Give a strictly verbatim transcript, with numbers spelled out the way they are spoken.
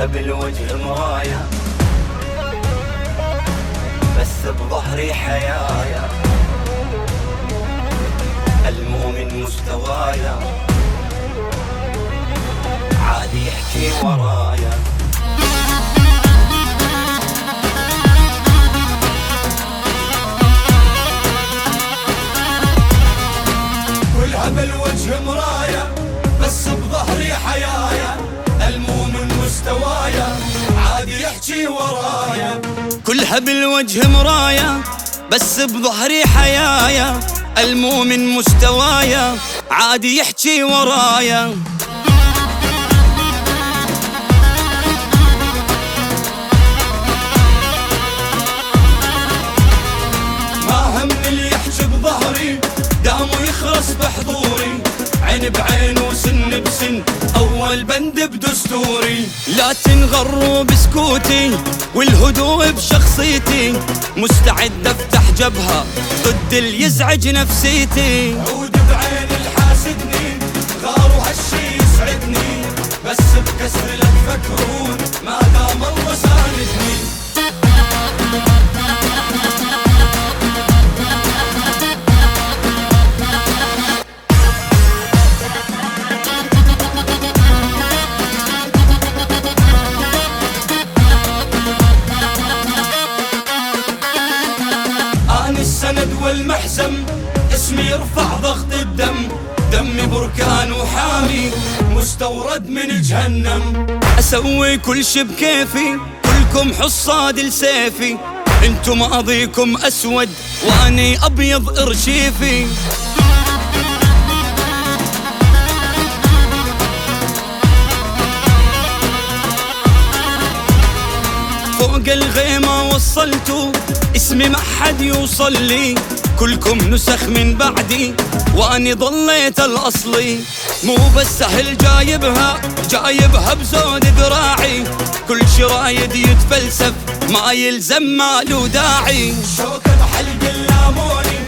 كلها بالوجه مرايا، بس بظهري حيايا، المؤمن مستوايا، عادي يحكي ورايا. كلها بالوجه مرايا، بس بظهري حيايا، المؤمن مستوايا، عادي يحكي ورايا. كلها بالوجه مرايا، بس بظهري حيايا، المؤمن مستوايا، عادي يحكي ورايا. ما همني اللي يحكي بظهري، دامه يخرس بحضوري، عين بعين وسن بسن، أول بند بدستوري. لا تنغروا بسكوتي والهدوء بشخصيتي، مستعد افتح جبهة ضد اللي يزعج نفسيتي. عود بعين الحاسدني، غاروا هالشي يسعدني، بس بكسر لا تفكرون ما دام الله ساندني. السند والمحزم، اسمي يرفع ضغط الدم، دمي بركان وحامي، مستورد من جهنم. اسوي كل شي بكيفي، كلكم حصاد لسيفي، انتم ماضيكم اسود واني ابيض ارشيفي. فوق الغيمة وصلتوا اسمي ما حد يوصل لي، كلكم نسخ من بعدي واني ضليت الاصلي. مو بس سهل جايبها، جايبها بزود ذراعي، كل شرايد يتفلسف ما يلزم ماله داعي. شوكة بحلق اللاموني،